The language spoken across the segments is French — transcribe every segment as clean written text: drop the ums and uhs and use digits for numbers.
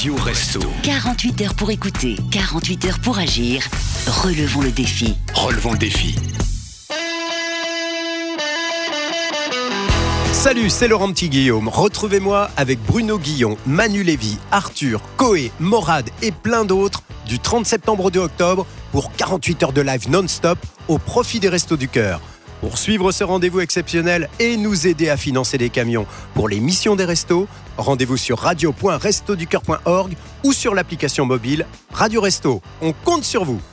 Radio Resto. 48 heures pour écouter, 48 heures pour agir. Relevons le défi. Relevons le défi. Salut, c'est Laurent Petit-Guillaume. Retrouvez-moi avec Bruno Guillon, Manu Lévy, Arthur, Coé, Morad et plein d'autres du 30 septembre au 2 octobre pour 48 heures de live non-stop au profit des Restos du Cœur. Pour suivre ce rendez-vous exceptionnel et nous aider à financer des camions pour les missions des restos, rendez-vous sur radio.restoducoeur.org ou sur l'application mobile Radio Resto. On compte sur vous.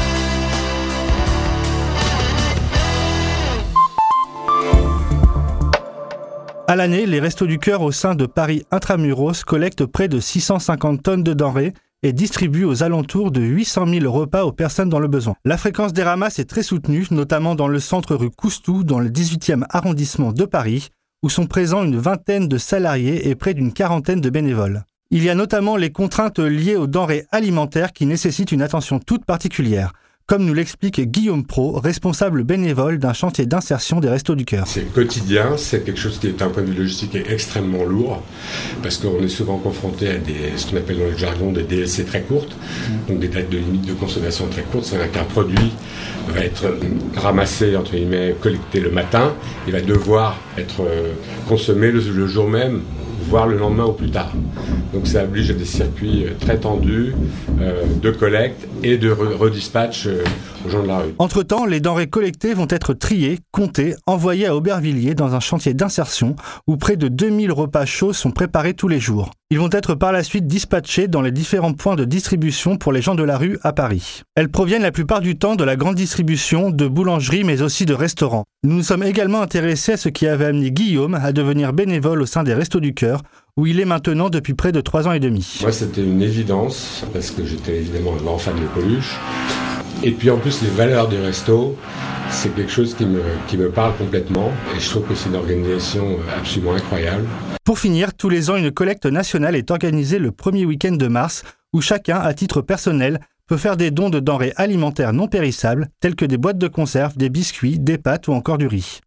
À l'année, les Restos du Cœur au sein de Paris Intramuros collectent près de 650 tonnes de denrées et distribuent aux alentours de 800 000 repas aux personnes dans le besoin. La fréquence des ramasses est très soutenue, notamment dans le centre rue Coustou, dans le 18e arrondissement de Paris, où sont présents une vingtaine de salariés et près d'une quarantaine de bénévoles. Il y a notamment les contraintes liées aux denrées alimentaires qui nécessitent une attention toute particulière, comme nous l'explique Guillaume Pro, responsable bénévole d'un chantier d'insertion des Restos du Cœur. C'est quotidien, c'est quelque chose qui est d'un point de vue logistique est extrêmement lourd, parce qu'on est souvent confronté à ce qu'on appelle dans le jargon des DLC très courtes, donc des dates de limite de consommation très courtes. C'est-à-dire qu'un produit va être ramassé, entre guillemets, collecté le matin, il va devoir être consommé le jour même, voire le lendemain ou plus tard. Donc ça oblige à des circuits très tendus de collecte et de redispatch aux gens de la rue. Entre-temps, les denrées collectées vont être triées, comptées, envoyées à Aubervilliers dans un chantier d'insertion où près de 2000 repas chauds sont préparés tous les jours. Ils vont être par la suite dispatchés dans les différents points de distribution pour les gens de la rue à Paris. Elles proviennent la plupart du temps de la grande distribution, de boulangeries mais aussi de restaurants. Nous nous sommes également intéressés à ce qui avait amené Guillaume à devenir bénévole au sein des Restos du Cœur, où il est maintenant depuis près de 3 ans et demi. Moi, c'était une évidence, parce que j'étais évidemment un grand fan de Coluche. Et puis en plus, les valeurs du resto, c'est quelque chose qui me parle complètement. Et je trouve que c'est une organisation absolument incroyable. Pour finir, tous les ans, une collecte nationale est organisée le premier week-end de mars, où chacun, à titre personnel, peut faire des dons de denrées alimentaires non périssables, telles que des boîtes de conserve, des biscuits, des pâtes ou encore du riz.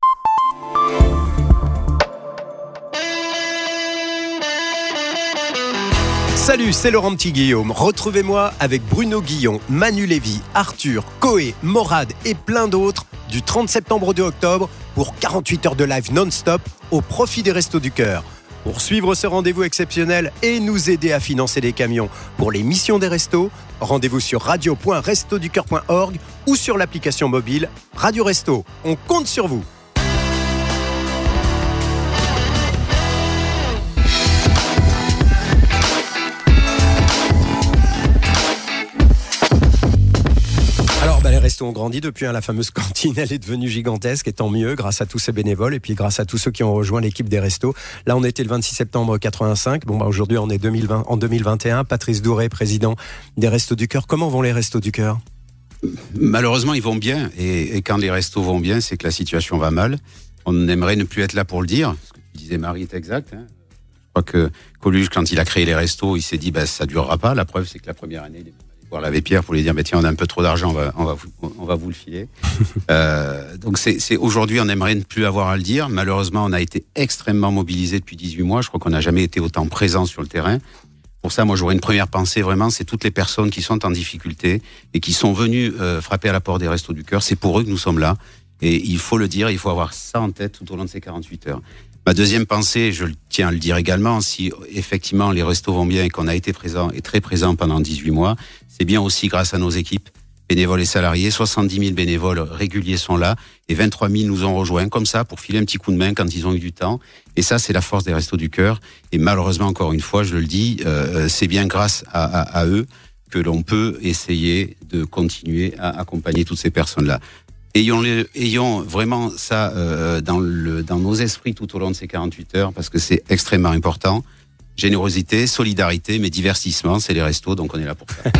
Salut, c'est Laurent Petit-Guillaume. Retrouvez-moi avec Bruno Guillon, Manu Lévy, Arthur, Coé, Morad et plein d'autres du 30 septembre au 2 octobre pour 48 heures de live non-stop au profit des Restos du Cœur. Pour suivre ce rendez-vous exceptionnel et nous aider à financer des camions pour les missions des restos, rendez-vous sur radio.restoducoeur.org ou sur l'application mobile Radio Resto. On compte sur vous. Les restos ont grandi depuis, la fameuse cantine, elle est devenue gigantesque et tant mieux grâce à tous ces bénévoles et puis grâce à tous ceux qui ont rejoint l'équipe des restos. Là, on était le 26 septembre 85. Aujourd'hui, on est en 2021. Patrice Douré, président des Restos du Cœur. Comment vont les Restos du Cœur ? Malheureusement, ils vont bien. Et quand les restos vont bien, c'est que la situation va mal. On aimerait ne plus être là pour le dire. Ce que tu disais, Marie, est exact. Je crois que Coluche, quand il a créé les restos, il s'est dit ça durera pas. La preuve, c'est que la première année, il est voir l'abbé Pierre pour lui dire tiens, on a un peu trop d'argent, on va vous le filer. Donc c'est aujourd'hui, on aimerait ne plus avoir à le dire. Malheureusement, on a été extrêmement mobilisés depuis 18 mois. Je crois qu'on n'a jamais été autant présents sur le terrain. Pour ça, moi, j'aurais une première pensée, vraiment, c'est toutes les personnes qui sont en difficulté et qui sont venues frapper à la porte des Restos du Cœur. C'est pour eux que nous sommes là. Et il faut le dire, il faut avoir ça en tête tout au long de ces 48 heures. Ma deuxième pensée, je tiens à le dire également, si effectivement les restos vont bien et qu'on a été présents et très présents pendant 18 mois, c'est bien aussi grâce à nos équipes, bénévoles et salariés. 70 000 bénévoles réguliers sont là et 23 000 nous ont rejoints comme ça pour filer un petit coup de main quand ils ont eu du temps. Et ça, c'est la force des Restos du Cœur. Et malheureusement, encore une fois, je le dis, c'est bien grâce à eux que l'on peut essayer de continuer à accompagner toutes ces personnes-là. Ayons vraiment ça dans nos esprits tout au long de ces 48 heures, parce que c'est extrêmement important. Générosité, solidarité, mais divertissement, c'est les restos, donc on est là pour ça.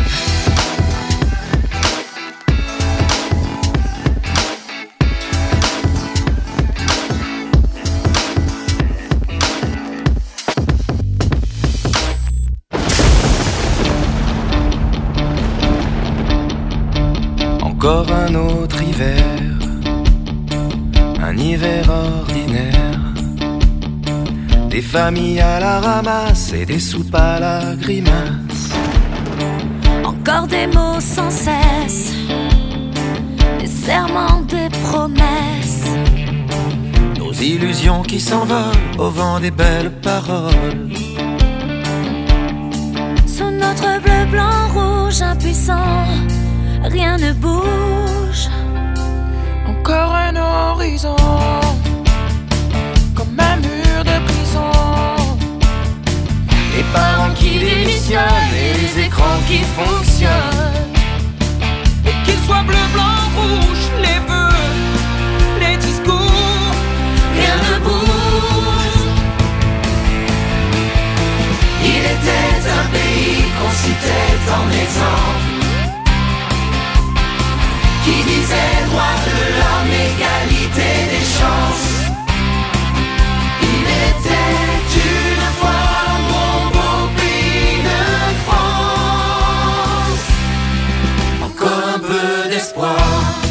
Encore un autre hiver, un hiver ordinaire. Des familles à la ramasse et des soupes à la grimace. Encore des mots sans cesse, des serments, des promesses. Nos illusions qui s'envolent au vent des belles paroles. Sous notre bleu, blanc, rouge, impuissant, rien ne bouge. Encore un horizon, comme un mur de prison. Les parents qui démissionnent et les écrans qui fonctionnent. Et qu'il soit bleu, blanc, rouge, les vœux, les discours, rien ne bouge. Il était un pays qu'on citait en exemple, qui disait droit de l'homme, égalité des chances. Il était une fois mon beau pays de France. Encore un peu d'espoir,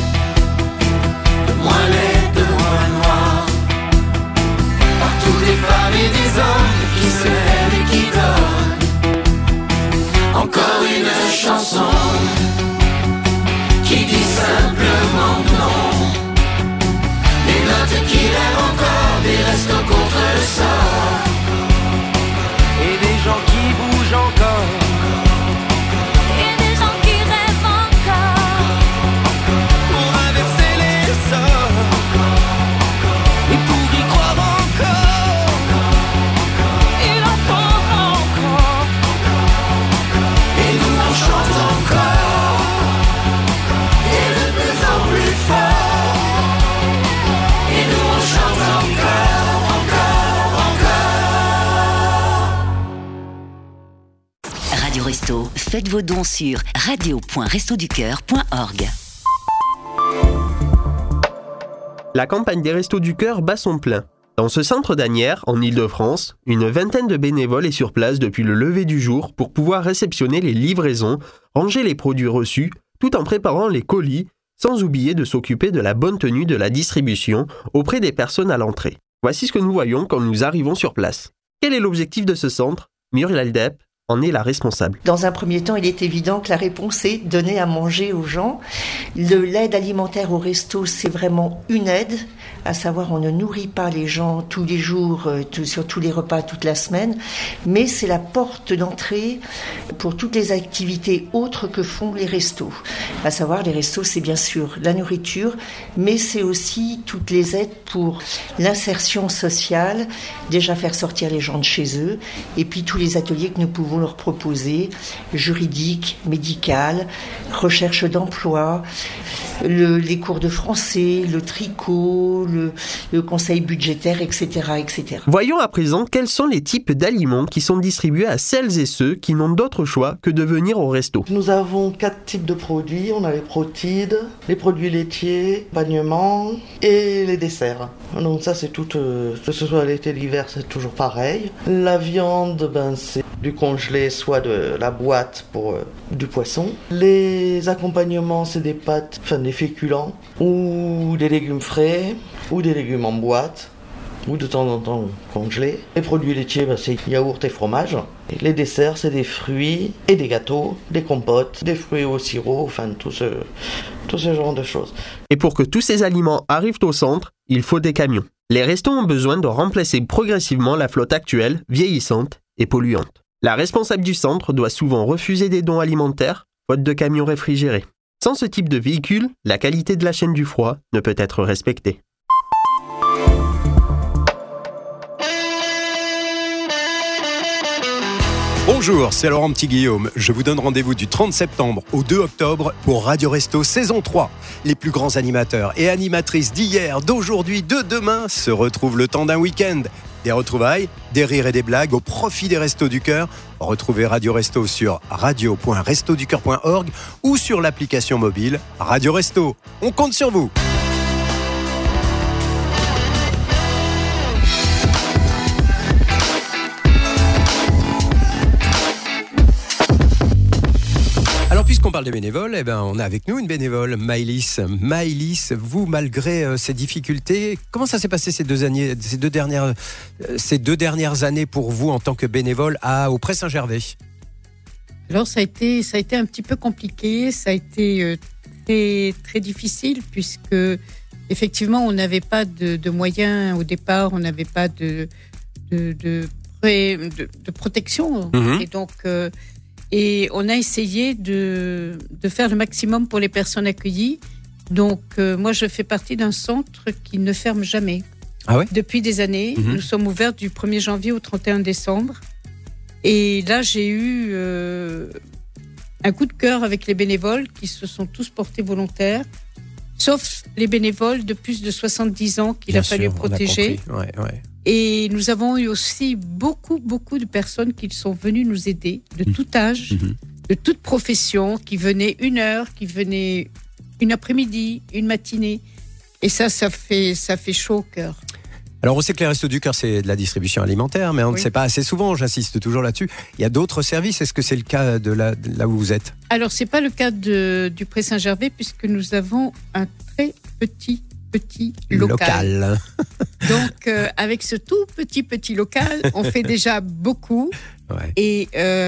de moins laid, de moins noir. Partout des femmes et des hommes qui se lèvent et qui donnent. Encore une chanson qui dit simplement non. Des notes qui rêvent encore, des restos contre le sort. et des gens qui bougent encore. Et des gens qui rêvent encore. Pour inverser les sorts et pour y croire encore. Il en faut encore. Et nous on chante encore, et de plus en plus fort. Et nous on chante encore, encore. Radio Resto, faites vos dons sur radio.restoducœur.org. La campagne des Restos du Cœur bat son plein. Dans ce centre d'Asnières, en Île-de-France, une vingtaine de bénévoles est sur place depuis le lever du jour pour pouvoir réceptionner les livraisons, ranger les produits reçus, tout en préparant les colis, sans oublier de s'occuper de la bonne tenue de la distribution auprès des personnes à l'entrée. Voici ce que nous voyons quand nous arrivons sur place. Quel est l'objectif de ce centre ? Muriel Depp en est la responsable. Dans un premier temps, il est évident que la réponse est donner à manger aux gens. L'aide alimentaire au resto, c'est vraiment une aide, à savoir on ne nourrit pas les gens tous les jours, sur tous les repas, toute la semaine, mais c'est la porte d'entrée pour toutes les activités autres que font les restos. À savoir, les restos, c'est bien sûr la nourriture, mais c'est aussi toutes les aides pour l'insertion sociale, déjà faire sortir les gens de chez eux, et puis tous les ateliers que nous pouvons leur proposer, juridique, médical, recherche d'emploi, les cours de français, le tricot, le conseil budgétaire, etc., etc. Voyons à présent quels sont les types d'aliments qui sont distribués à celles et ceux qui n'ont d'autre choix que de venir au resto. Nous avons 4 types de produits. On a les protides, les produits laitiers, l'accompagnement et les desserts. Donc ça c'est tout, que ce soit l'été, l'hiver, c'est toujours pareil. La viande, c'est du congelé, soit de la boîte pour du poisson. Les accompagnements, c'est des pâtes, des féculents, ou des légumes frais, ou des légumes en boîte, ou de temps en temps congelés. Les produits laitiers, c'est yaourt et fromage. Et les desserts, c'est des fruits et des gâteaux, des compotes, des fruits au sirop, tout ce genre de choses. Et pour que tous ces aliments arrivent au centre, il faut des camions. Les restos ont besoin de remplacer progressivement la flotte actuelle, vieillissante et polluante. La responsable du centre doit souvent refuser des dons alimentaires, faute de camions réfrigérés. Sans ce type de véhicule, la qualité de la chaîne du froid ne peut être respectée. Bonjour, c'est Laurent Petit-Guillaume. Je vous donne rendez-vous du 30 septembre au 2 octobre pour Radio Resto saison 3. Les plus grands animateurs et animatrices d'hier, d'aujourd'hui, de demain se retrouvent le temps d'un week-end. Des retrouvailles, des rires et des blagues au profit des Restos du Cœur. Retrouvez Radio Resto sur radio.restoducœur.org ou sur l'application mobile Radio Resto. On compte sur vous. Alors puisqu'on parle parle des bénévoles, on a avec nous une bénévole, Maëlys. Maëlys, vous, malgré ces difficultés, comment ça s'est passé ces deux dernières années pour vous en tant que bénévole au Pré Saint-Gervais ? Alors ça a été un petit peu compliqué, ça a été très, très difficile puisque effectivement on n'avait pas de moyens au départ, on n'avait pas de protection. Et donc et on a essayé de faire le maximum pour les personnes accueillies. Donc moi je fais partie d'un centre qui ne ferme jamais. Ah ouais ? Depuis des années, nous sommes ouverts du 1er janvier au 31 décembre. Et là, j'ai eu un coup de cœur avec les bénévoles qui se sont tous portés volontaires, sauf les bénévoles de plus de 70 ans qu'il a fallu protéger. Ouais. Et nous avons eu aussi beaucoup de personnes qui sont venues nous aider, de tout âge, de toute profession, qui venaient 1 heure, qui venaient une après-midi, une matinée. Et ça fait chaud au cœur. Alors on sait que les Restos du Cœur, c'est de la distribution alimentaire, mais on ne sait pas assez souvent, j'insiste toujours là-dessus. Il y a d'autres services, est-ce que c'est le cas de là où vous êtes ? Alors c'est pas le cas du Pré Saint-Gervais, puisque nous avons un très petit local. Donc avec ce tout petit local, on fait déjà beaucoup. Ouais. Et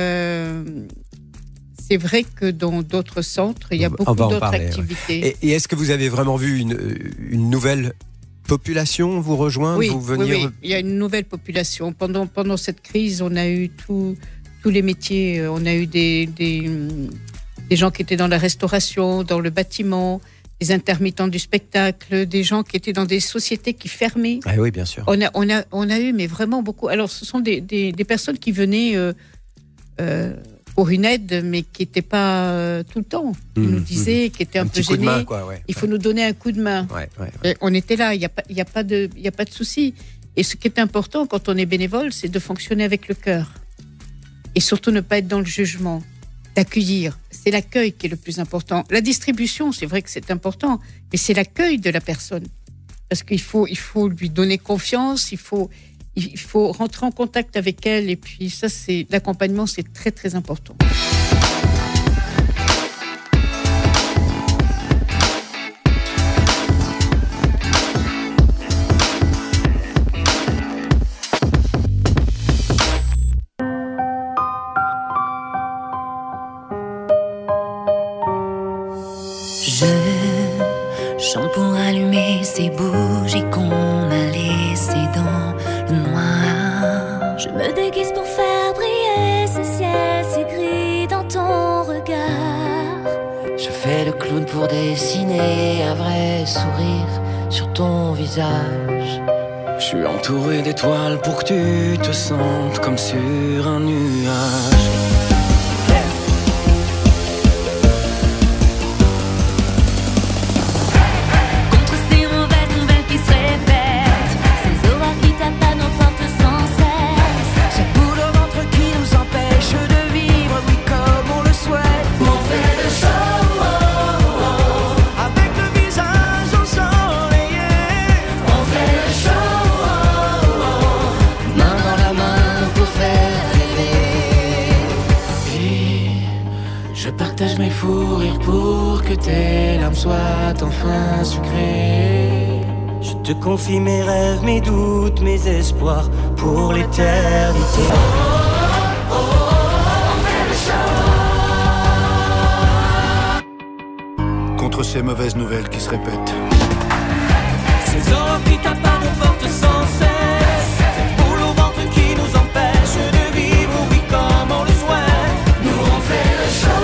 c'est vrai que dans d'autres centres, il y a beaucoup d'autres activités. Ouais. Et est-ce que vous avez vraiment vu une nouvelle population vous rejoindre, vous venir... Oui, il y a une nouvelle population. Pendant cette crise, on a eu tous les métiers. On a eu des gens qui étaient dans la restauration, dans le bâtiment, des intermittents du spectacle, des gens qui étaient dans des sociétés qui fermaient. Ah oui, bien sûr. On a eu, mais vraiment beaucoup. Alors, ce sont des personnes qui venaient pour une aide, mais qui n'étaient pas tout le temps. Qui nous disaient, qui étaient un peu gênés. Il faut nous donner un coup de main. Et on était là, il n'y a pas de souci. Et ce qui est important quand on est bénévole, c'est de fonctionner avec le cœur. Et surtout ne pas être dans le jugement, d'accueillir. C'est l'accueil qui est le plus important. La distribution, c'est vrai que c'est important, mais c'est l'accueil de la personne. Parce qu'il faut lui donner confiance, il faut rentrer en contact avec elle, et puis ça, c'est l'accompagnement, c'est très très important. Je chante pour allumer ces bougies qu'on a laissées dans le noir. Je me déguise pour faire briller ce ciel si gris dans ton regard. Je fais le clown pour dessiner un vrai sourire sur ton visage. Je suis entouré d'étoiles pour que tu te sentes comme sur un nuage. Mes fous rires pour que tes larmes soient enfin sucrées. Je te confie mes rêves, mes doutes, mes espoirs pour l'éternité. Contre ces mauvaises nouvelles qui se répètent. Ces horreurs qui tapent nos portes sans cesse. Cette boule au ventre qui nous empêche de vivre, oui, comme on le souhaite. Nous on fait le show.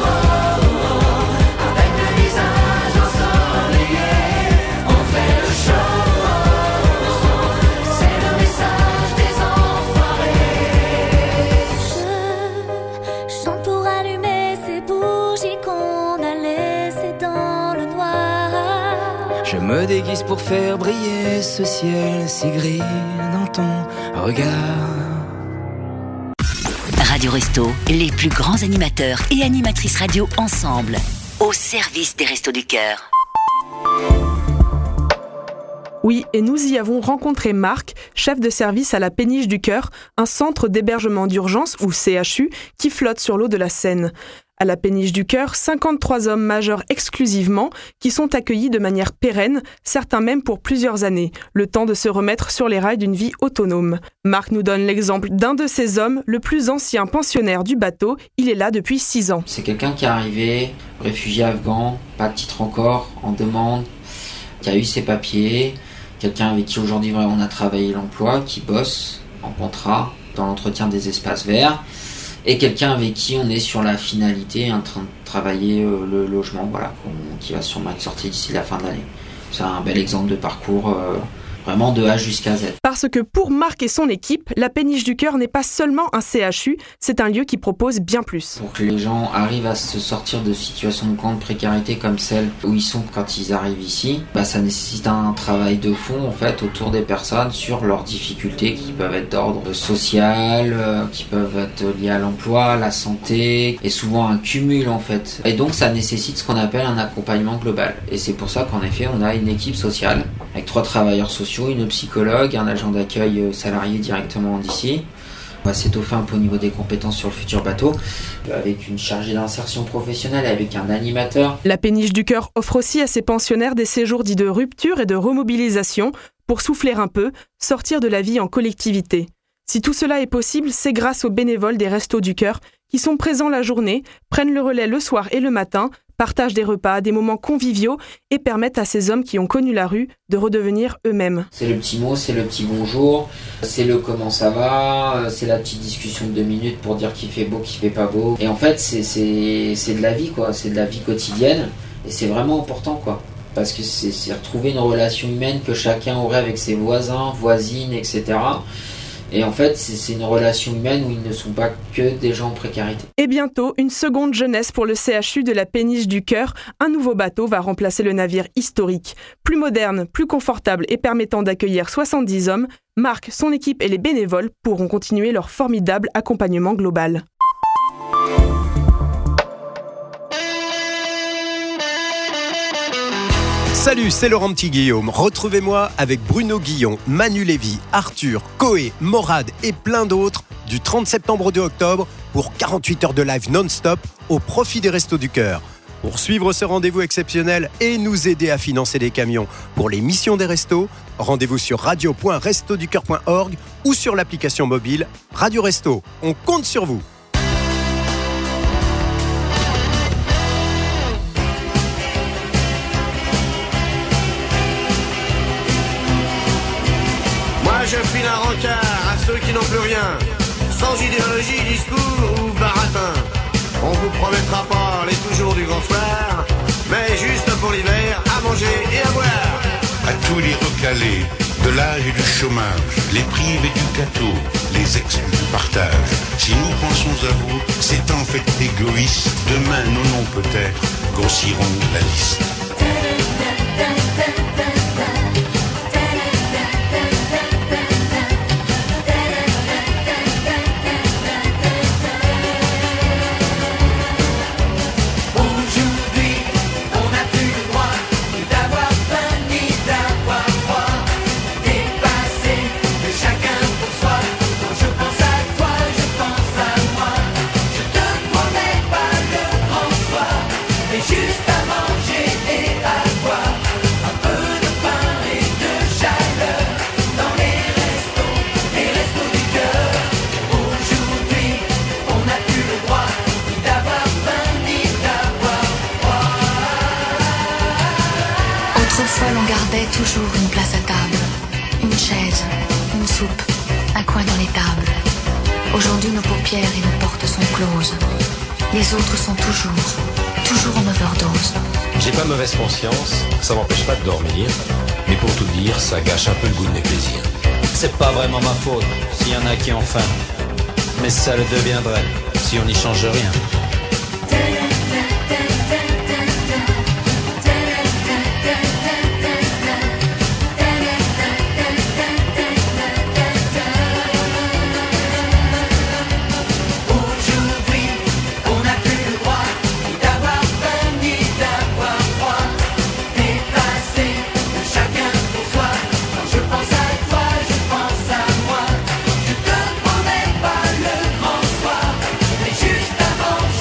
Je me déguise pour faire briller ce ciel si gris dans ton regard. Radio Resto, les plus grands animateurs et animatrices radio ensemble, au service des Restos du Cœur. Oui, et nous y avons rencontré Marc, chef de service à la Péniche du Cœur, un centre d'hébergement d'urgence, ou CHU, qui flotte sur l'eau de la Seine. À la Péniche du Cœur, 53 hommes majeurs exclusivement qui sont accueillis de manière pérenne, certains même pour plusieurs années, le temps de se remettre sur les rails d'une vie autonome. Marc nous donne l'exemple d'un de ces hommes, le plus ancien pensionnaire du bateau. Il est là depuis 6 ans. C'est quelqu'un qui est arrivé, réfugié afghan, pas de titre encore, en demande, qui a eu ses papiers, quelqu'un avec qui aujourd'hui on a travaillé l'emploi, qui bosse en contrat dans l'entretien des espaces verts, et quelqu'un avec qui on est sur la finalité, en train de travailler le logement, voilà, qui va sûrement être sorti d'ici la fin de l'année. C'est un bel exemple de parcours, vraiment de A jusqu'à Z. Parce que pour Marc et son équipe, la Péniche du Cœur n'est pas seulement un CHU, c'est un lieu qui propose bien plus. Pour que les gens arrivent à se sortir de situations de grande précarité comme celle où ils sont quand ils arrivent ici, ça nécessite un travail de fond en fait autour des personnes sur leurs difficultés qui peuvent être d'ordre social, qui peuvent être liées à l'emploi, à la santé, et souvent un cumul en fait. Et donc ça nécessite ce qu'on appelle un accompagnement global. Et c'est pour ça qu'en effet on a une équipe sociale avec 3 travailleurs sociaux, une psychologue, un agent d'accueil salarié directement d'ici. On va s'étoffer un peu au niveau des compétences sur le futur bateau, avec une chargée d'insertion professionnelle, avec un animateur. La Péniche du Cœur offre aussi à ses pensionnaires des séjours dits de rupture et de remobilisation pour souffler un peu, sortir de la vie en collectivité. Si tout cela est possible, c'est grâce aux bénévoles des Restos du Cœur qui sont présents la journée, prennent le relais le soir et le matin, partagent des repas, des moments conviviaux et permettent à ces hommes qui ont connu la rue de redevenir eux-mêmes. C'est le petit mot, c'est le petit bonjour, c'est le comment ça va, c'est la petite discussion de 2 minutes pour dire qu'il fait beau, qu'il fait pas beau. Et en fait, c'est de la vie, quoi. C'est de la vie quotidienne et c'est vraiment important, quoi. Parce que c'est retrouver une relation humaine que chacun aurait avec ses voisins, voisines, etc. Et en fait, c'est une relation humaine où ils ne sont pas que des gens en précarité. Et bientôt, une seconde jeunesse pour le CHU de la Péniche du Cœur. Un nouveau bateau va remplacer le navire historique. Plus moderne, plus confortable et permettant d'accueillir 70 hommes, Marc, son équipe et les bénévoles pourront continuer leur formidable accompagnement global. Salut, c'est Laurent Petit-Guillaume. Retrouvez-moi avec Bruno Guillon, Manu Lévy, Arthur, Coé, Morad et plein d'autres du 30 septembre au 2 octobre pour 48 heures de live non-stop au profit des Restos du Cœur. Pour suivre ce rendez-vous exceptionnel et nous aider à financer des camions pour les missions des restos, rendez-vous sur radio.restoducoeur.org ou sur l'application mobile Radio Resto. On compte sur vous. Je file un rencard à ceux qui n'ont plus rien, sans idéologie, discours ou baratin. On vous promettra pas les toujours du grand soir, mais juste pour l'hiver, à manger et à boire. À tous les recalés, de l'âge et du chômage, les privés du gâteau, les exclus du partage. Si nous pensons à vous, c'est en fait égoïste. Demain, nos noms peut-être grossiront la liste. Toujours une place à table, une chaise, une soupe, un coin dans les tables. Aujourd'hui, nos paupières et nos portes sont closes. Les autres sont toujours en overdose. J'ai pas mauvaise conscience, ça m'empêche pas de dormir. Mais pour tout dire, ça gâche un peu le goût de mes plaisirs. C'est pas vraiment ma faute s'il y en a qui ont faim. Mais ça le deviendrait si on n'y change rien. Juste avant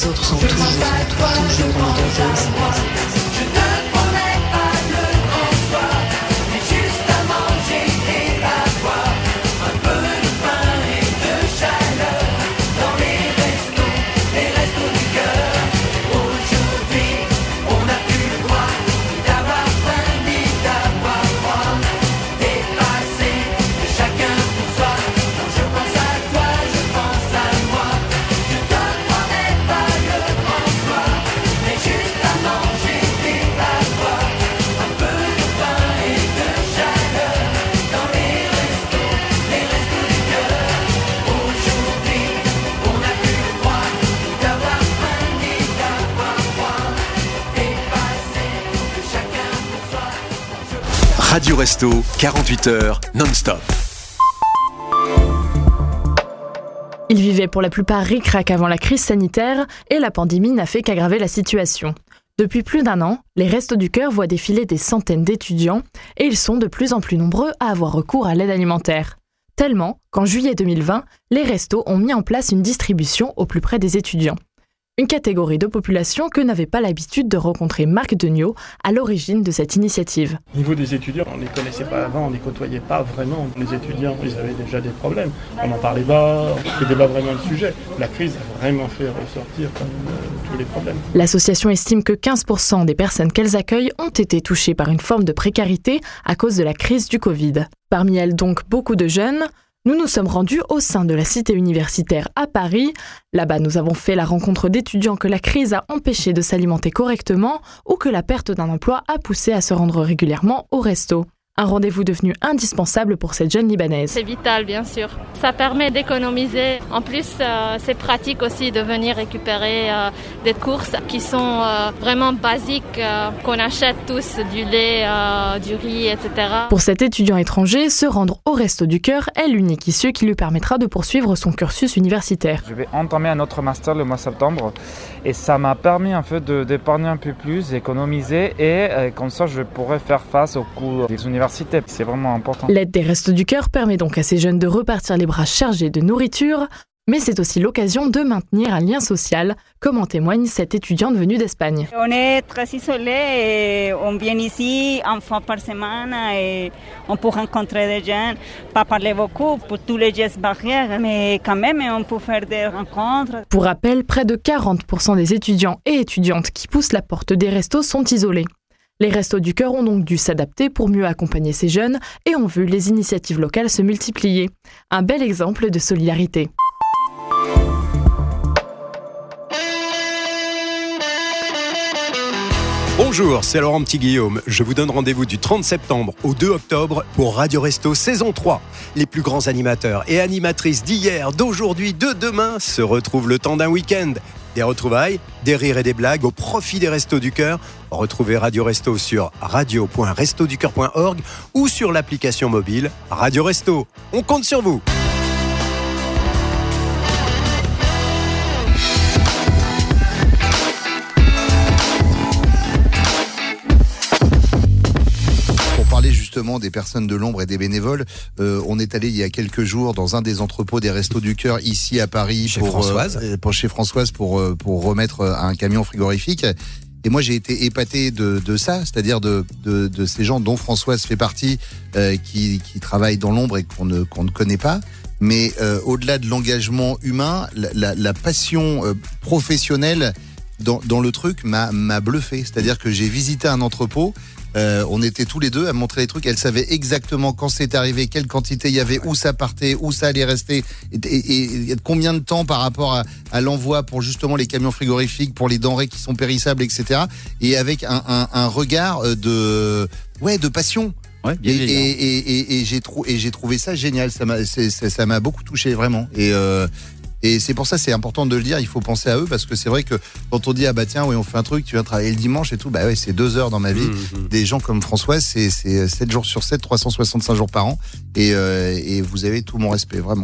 les autres sont toujours en danger. Radio Resto, 48 heures, non-stop. Ils vivaient pour la plupart ric-rac avant la crise sanitaire et la pandémie n'a fait qu'aggraver la situation. Depuis plus d'1 an, les Restos du Cœur voient défiler des centaines d'étudiants et ils sont de plus en plus nombreux à avoir recours à l'aide alimentaire. Tellement qu'en juillet 2020, les restos ont mis en place une distribution au plus près des étudiants. Une catégorie de population que n'avait pas l'habitude de rencontrer Marc Degnaud à l'origine de cette initiative. Au niveau des étudiants, on ne les connaissait pas avant, on ne les côtoyait pas vraiment. Les étudiants, ils avaient déjà des problèmes. On n'en parlait pas, c'était pas vraiment le sujet. La crise a vraiment fait ressortir tous les problèmes. L'association estime que 15% des personnes qu'elles accueillent ont été touchées par une forme de précarité à cause de la crise du Covid. Parmi elles donc beaucoup de jeunes. Nous nous sommes rendus au sein de la cité universitaire à Paris. Là-bas, nous avons fait la rencontre d'étudiants que la crise a empêché de s'alimenter correctement ou que la perte d'un emploi a poussé à se rendre régulièrement au resto. Un rendez-vous devenu indispensable pour cette jeune Libanaise. C'est vital, bien sûr. Ça permet d'économiser. En plus, c'est pratique aussi de venir récupérer des courses qui sont vraiment basiques, qu'on achète tous, du lait, du riz, etc. Pour cet étudiant étranger, se rendre au Resto du Cœur est l'unique issue qui lui permettra de poursuivre son cursus universitaire. Je vais entamer un autre master le mois de septembre et ça m'a permis en fait d'épargner un peu plus, d'économiser et comme ça je pourrais faire face aux coûts des universités. C'est vraiment important. L'aide des Restos du Cœur permet donc à ces jeunes de repartir les bras chargés de nourriture, mais c'est aussi l'occasion de maintenir un lien social, comme en témoigne cette étudiante venue d'Espagne. On est très isolés et on vient ici une fois par semaine et on peut rencontrer des gens, pas parler beaucoup pour tous les gestes barrières, mais quand même on peut faire des rencontres. Pour rappel, près de 40% des étudiants et étudiantes qui poussent la porte des restos sont isolés. Les Restos du Cœur ont donc dû s'adapter pour mieux accompagner ces jeunes et ont vu les initiatives locales se multiplier. Un bel exemple de solidarité. Bonjour, c'est Laurent Petit-Guillaume. Je vous donne rendez-vous du 30 septembre au 2 octobre pour Radio Resto saison 3. Les plus grands animateurs et animatrices d'hier, d'aujourd'hui, de demain se retrouvent le temps d'un week-end. Des retrouvailles, des rires et des blagues au profit des Restos du Cœur. Retrouvez Radio Resto sur radio.restoducoeur.org ou sur l'application mobile Radio Resto. On compte sur vous. Justement des personnes de l'ombre et des bénévoles. On est allé il y a quelques jours dans un des entrepôts des Restos du Cœur ici à Paris chez Françoise pour remettre un camion frigorifique. Et moi j'ai été épaté de ça, c'est-à-dire de ces gens dont Françoise fait partie, qui travaillent dans l'ombre et qu'on ne connaît pas. Mais au-delà de l'engagement humain, la passion professionnelle dans le truc m'a bluffé. C'est-à-dire que j'ai visité un entrepôt. On était tous les deux à montrer les trucs. Elle savait exactement quand c'est arrivé, quelle quantité il y avait, où ça partait, où ça allait rester, et combien de temps par rapport à l'envoi pour justement les camions frigorifiques, pour les denrées qui sont périssables, etc. Et avec un regard de passion. Ouais, et j'ai trouvé ça génial. Ça m'a beaucoup touché vraiment. Et c'est pour ça c'est important de le dire, il faut penser à eux parce que c'est vrai que quand on dit ah bah tiens oui on fait un truc, tu viens travailler le dimanche et tout, bah ouais c'est 2 heures dans ma vie. Des gens comme Françoise c'est 7 jours sur 7, 365 jours par an et vous avez tout mon respect vraiment.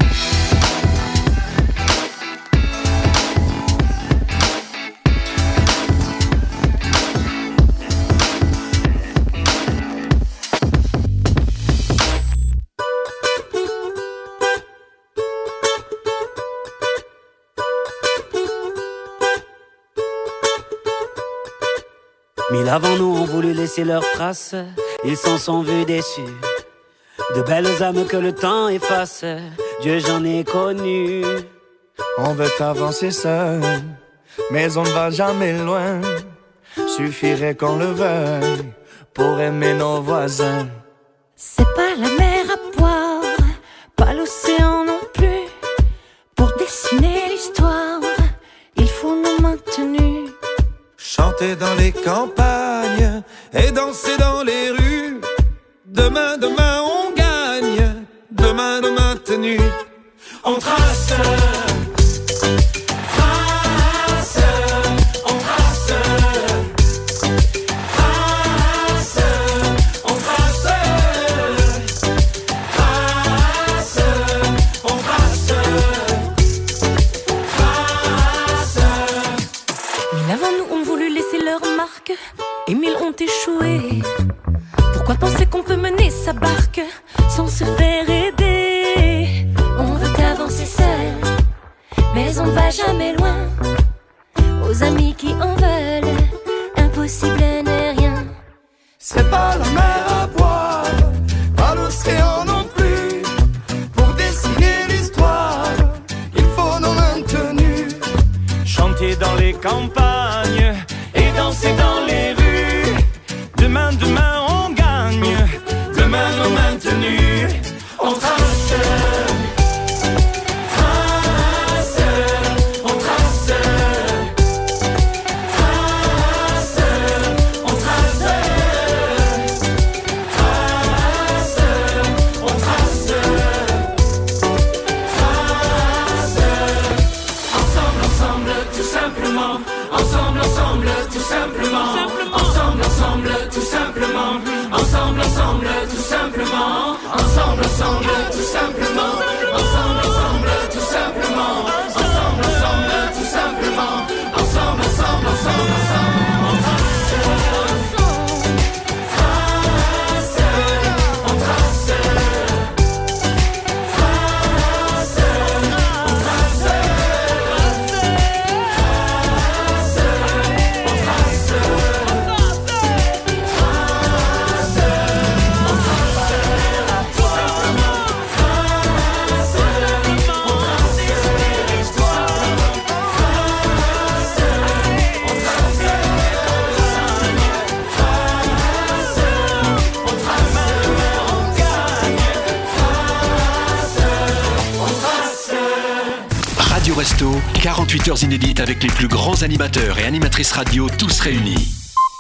Mille avant nous ont voulu laisser leurs traces, ils s'en sont vus déçus. De belles âmes que le temps efface, Dieu j'en ai connu. On veut avancer seul, mais on ne va jamais loin. Suffirait qu'on le veuille pour aimer nos voisins. C'est pas la mer à boire, pas l'océan non plus. Pour dessiner l'histoire, il faut nos mains tenues. Chanter dans les campagnes et danser dans les rues. Demain, demain on gagne, demain, demain tenue. On trace. Et mille ont échoué. Pourquoi penser qu'on peut mener sa barque sans se faire aider? On veut avancer seul, mais on ne va jamais loin. Aux amis qui en veulent, impossible n'est rien. C'est pas la mer à boire, pas l'océan non plus. Pour dessiner l'histoire, il faut nos mains tenues. Chanter dans les campagnes et danser dans les rues. Demain, demain on gagne, demain nos mains tenues. On trace. Resto, 48 heures inédites avec les plus grands animateurs et animatrices radio, tous réunis.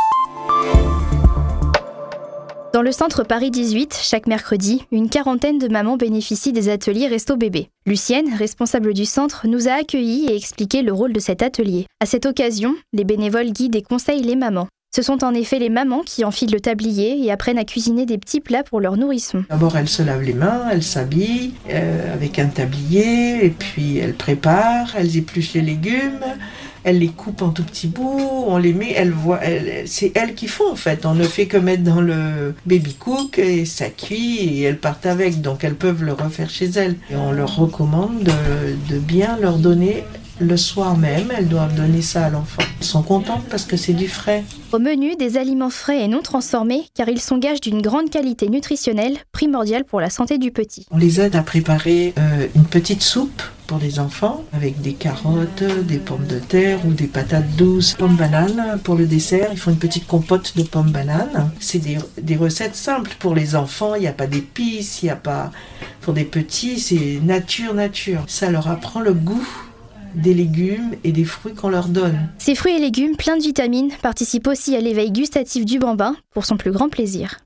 Dans le centre Paris 18, chaque mercredi, une quarantaine de mamans bénéficient des ateliers Resto Bébé. Lucienne, responsable du centre, nous a accueillis et expliqué le rôle de cet atelier. À cette occasion, les bénévoles guident et conseillent les mamans. Ce sont en effet les mamans qui enfilent le tablier et apprennent à cuisiner des petits plats pour leur nourrisson. D'abord, elles se lavent les mains, elles s'habillent avec un tablier, et puis elles préparent, elles épluchent les légumes, elles les coupent en tout petits bouts, on les met, c'est elles qui font en fait. On ne fait que mettre dans le baby cook et ça cuit et elles partent avec, donc elles peuvent le refaire chez elles. Et on leur recommande de bien leur donner le soir même, elles doivent donner ça à l'enfant. Elles sont contentes parce que c'est du frais. Au menu, des aliments frais et non transformés, car ils sont gages d'une grande qualité nutritionnelle, primordiale pour la santé du petit. On les aide à préparer une petite soupe pour les enfants, avec des carottes, des pommes de terre ou des patates douces, pommes bananes. Pour le dessert, ils font une petite compote de pommes bananes. C'est des recettes simples pour les enfants, il n'y a pas d'épices, il n'y a pas... Pour des petits, c'est nature. Ça leur apprend le goût des légumes et des fruits qu'on leur donne. Ces fruits et légumes pleins de vitamines participent aussi à l'éveil gustatif du bambin pour son plus grand plaisir.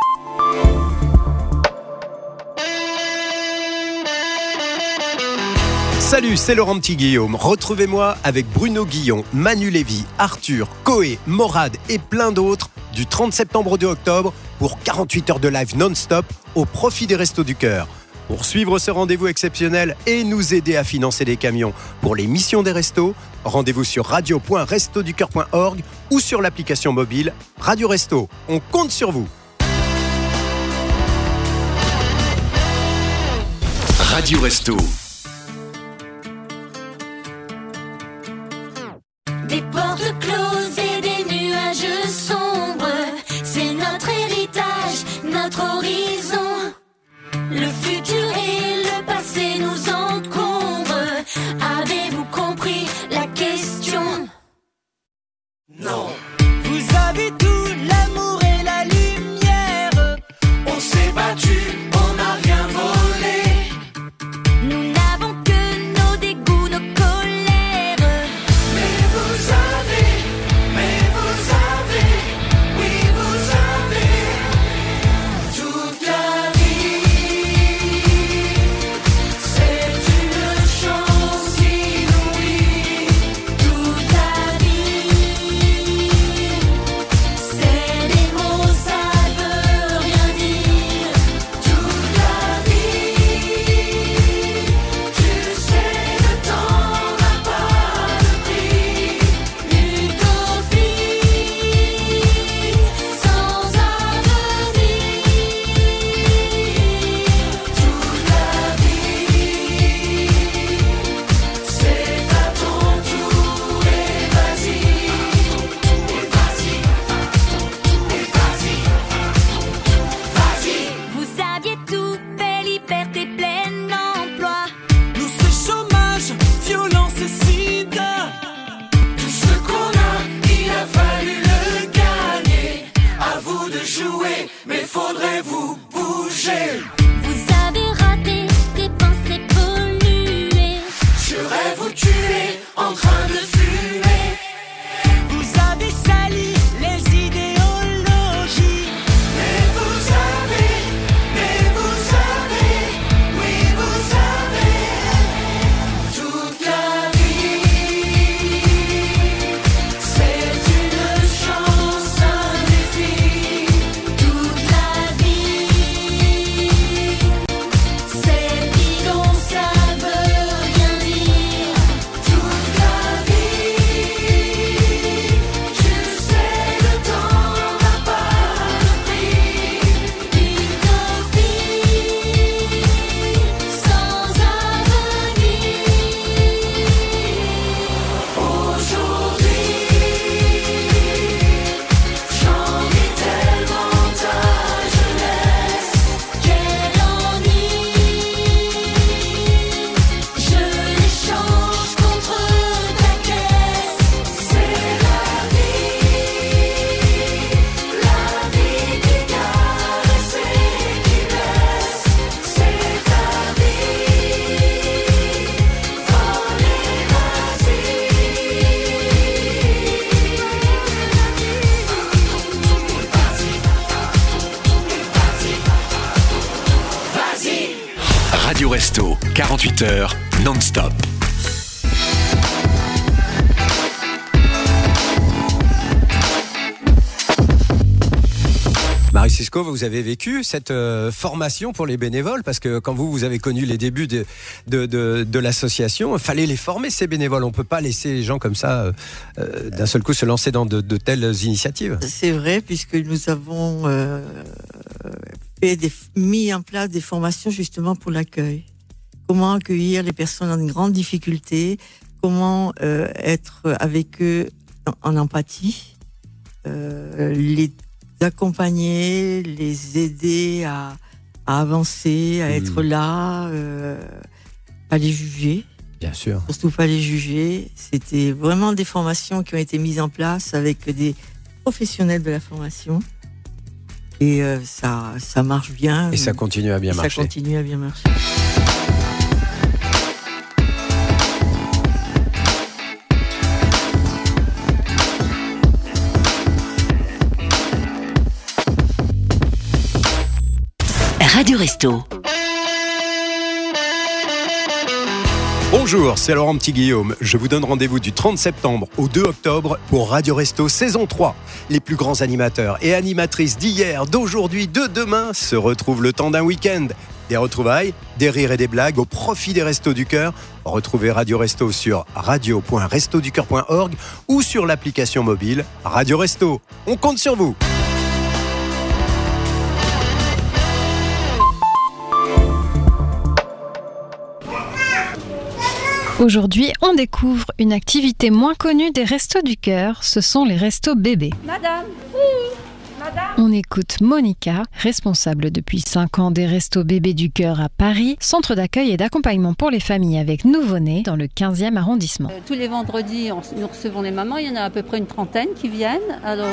Salut, c'est Laurent Petit-Guillaume. Retrouvez-moi avec Bruno Guillon, Manu Lévy, Arthur, Coé, Morad et plein d'autres du 30 septembre au 2 octobre pour 48 heures de live non-stop au profit des Restos du Cœur. Pour suivre ce rendez-vous exceptionnel et nous aider à financer des camions pour les missions des restos, rendez-vous sur radio.restoducoeur.org ou sur l'application mobile Radio Resto. On compte sur vous. Radio Resto. Des portes closes et des nuages sombres. a vu tout, l'amour et la lumière. On s'est battu, on n'a rien volé. Nous n'avons que nos dégoûts, nos colères. Mais vous savez, oui vous savez, toute la vie, c'est une chance inouïe. Toute la vie, c'est des mots, ça veut rien dire. Toute la vie, tu sais, le temps n'a pas de prix. Utopie sans avenir. Toute la vie, c'est à ton tour et vas-y, vas-y. Vous aviez tout, paix, liberté, plein emploi. Nous ce chômage, violence et sida, tout ce qu'on a, il a fallu le gagner. À vous de jouer, mais faudrait vous bouger. Vous avez raté des pensées polluées. Je rêve vous tuer en train de fumer. Vous avez sali les idéologies. Mais vous savez, oui vous savez, toute la vie, c'est une chance, un défi. Toute la vie, c'est bidon, ça veut rien dire. Toute la vie, tu sais, le temps n'a pas de prix. Utopie sans avenir. Aujourd'hui, j'envie tellement ta jeunesse. Quel ennui, je l'échange contre ta caisse. C'est la vie qui caresse et qui blesse. C'est ta vie, vas-y. Radio Resto, 48 heures, non-stop. Marie Sisco, vous avez vécu cette formation pour les bénévoles, parce que quand vous avez connu les débuts de l'association, il fallait les former, ces bénévoles. On ne peut pas laisser les gens comme ça, d'un seul coup, se lancer dans de telles initiatives. C'est vrai, puisque nous avons mis en place des formations justement pour l'accueil. Comment accueillir les personnes en grande difficulté, comment être avec eux en empathie, les accompagner, les aider à avancer, à être là, pas les juger. Bien sûr. Surtout pas les juger. C'était vraiment des formations qui ont été mises en place avec des professionnels de la formation. Et ça marche bien. Et ça continue à bien marcher. Ça continue à bien marcher. Radio Resto. Bonjour, c'est Laurent Petit-Guillaume. Je vous donne rendez-vous du 30 septembre au 2 octobre pour Radio Resto saison 3. Les plus grands animateurs et animatrices d'hier, d'aujourd'hui, de demain se retrouvent le temps d'un week-end. Des retrouvailles, des rires et des blagues au profit des Restos du Cœur. Retrouvez Radio Resto sur radio.restoducoeur.org ou sur l'application mobile Radio Resto. On compte sur vous. Aujourd'hui, on découvre une activité moins connue des Restos du Cœur, ce sont les restos bébés. Madame, madame. On écoute Monica, responsable depuis 5 ans des Restos bébés du Cœur à Paris, centre d'accueil et d'accompagnement pour les familles avec nouveau-nés dans le 15e arrondissement. Tous les vendredis, nous recevons les mamans, il y en a à peu près une trentaine qui viennent. Alors,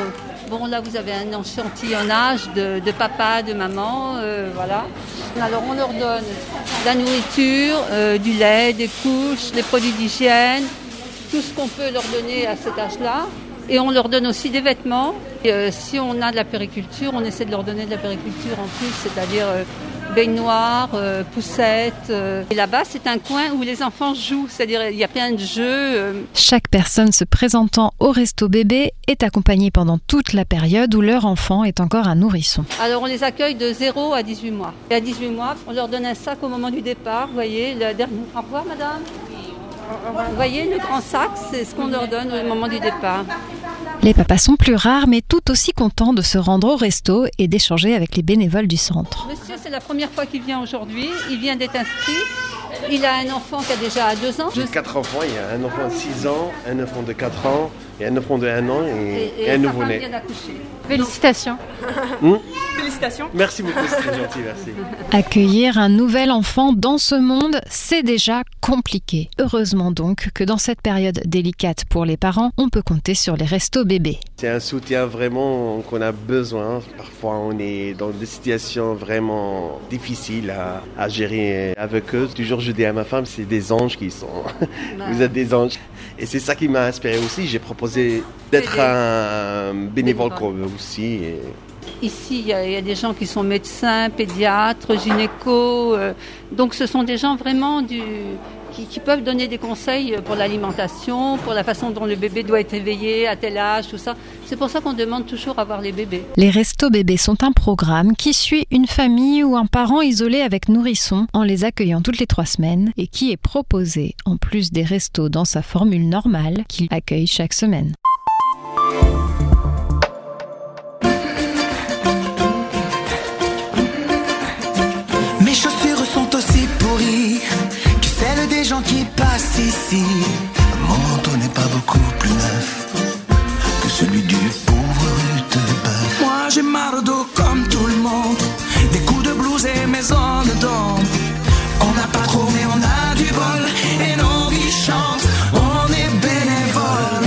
Bon, là, vous avez un échantillonnage de papa, de maman, voilà. Alors, on leur donne de la nourriture, du lait, des couches, des produits d'hygiène, tout ce qu'on peut leur donner à cet âge-là. Et on leur donne aussi des vêtements. Et, si on a de la périculture, on essaie de leur donner de la périculture en plus, c'est-à-dire baignoire, poussette. Et là-bas, c'est un coin où les enfants jouent, c'est-à-dire il y a plein de jeux. Chaque personne se présentant au Resto Bébé est accompagnée pendant toute la période où leur enfant est encore un nourrisson. Alors on les accueille de 0 à 18 mois. Et à 18 mois, on leur donne un sac au moment du départ, vous voyez. Au revoir madame. Vous voyez, le grand sac, c'est ce qu'on leur donne au moment du départ. Les papas sont plus rares, mais tout aussi contents de se rendre au resto et d'échanger avec les bénévoles du centre. Monsieur, c'est la première fois qu'il vient aujourd'hui. Il vient d'être inscrit. Il a un enfant qui a déjà 2 ans. J'ai 4 enfants. Il y a un enfant de 6 ans, un enfant de 4 ans, et un enfant de 1 an et un nouveau-né. Félicitations. Félicitations. Merci beaucoup, c'est très gentil, merci. Accueillir un nouvel enfant dans ce monde, c'est déjà compliqué. Heureusement donc que dans cette période délicate pour les parents, on peut compter sur les restos bébés. C'est un soutien vraiment qu'on a besoin. Parfois, on est dans des situations vraiment difficiles à gérer avec eux. Toujours, je dis à ma femme, c'est des anges qui sont. Vous êtes des anges. Et c'est ça qui m'a inspiré aussi. J'ai proposé d'être un bénévole comme eux aussi. Et... Ici, il y a des gens qui sont médecins, pédiatres, gynécos. Donc, ce sont des gens vraiment qui peuvent donner des conseils pour l'alimentation, pour la façon dont le bébé doit être éveillé, à tel âge, tout ça. C'est pour ça qu'on demande toujours à voir les bébés. Les restos bébés sont un programme qui suit une famille ou un parent isolé avec nourrisson en les accueillant toutes les 3 semaines et qui est proposé en plus des restos dans sa formule normale qu'il accueille chaque semaine. Mes chaussures sont aussi pourries que celles des gens qui passent ici. Mon manteau n'est pas beaucoup plus neuf que celui du pauvre Rutebeuf. Moi j'ai marre d'eau comme tout le monde, des coups de blues et mes zones d'ombre. On n'a pas trop mais on a du bol et nos vies chantent. On est bénévoles.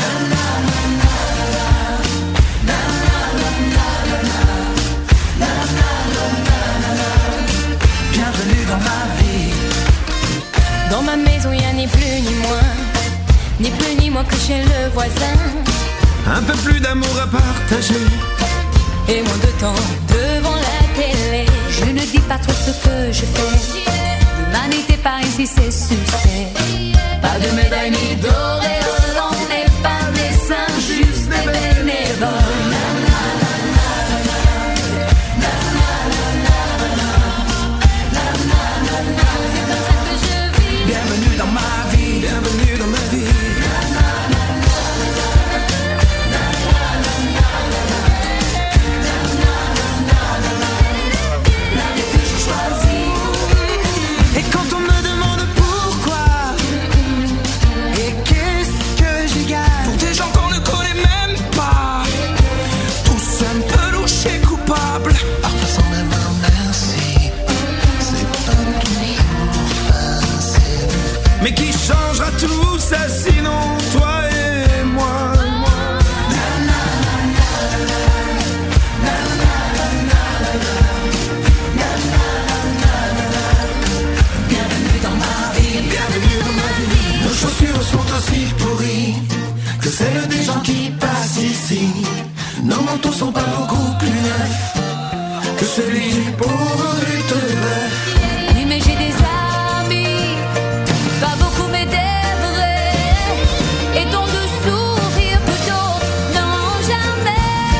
Bienvenue dans ma vie. Dans ma maison, y'a ni plus ni moins, ni plus ni moins que chez le voisin. Un peu plus d'amour à partager et moins de temps devant la télé. Je ne dis pas trop ce que je fais. L'humanité par ici c'est succès. Pas de médaille ni d'auréole, on n'est pas des saints, juste des bénévoles. Bienvenue dans ma vie, bienvenue dans ma vie. Et quand on me demande pourquoi et qu'est-ce que j'y gagne pour des gens qu'on ne connaît même pas, tous un peu louches et coupables, parfois sans même un merci, c'est pas toujours facile. Mais qui changera tout ça sinon toi et moi. Bienvenue dans ma vie, bienvenue dans ma vie. Nos chaussures sont aussi pourries que celles des gens qui passent ici. Nos manteaux sont pas beaucoup plus neufs que celui du pauvre Rutebeuf. Oui mais j'ai des amis, pas beaucoup mais des vrais, et dont de sourire que d'autres n'ont jamais.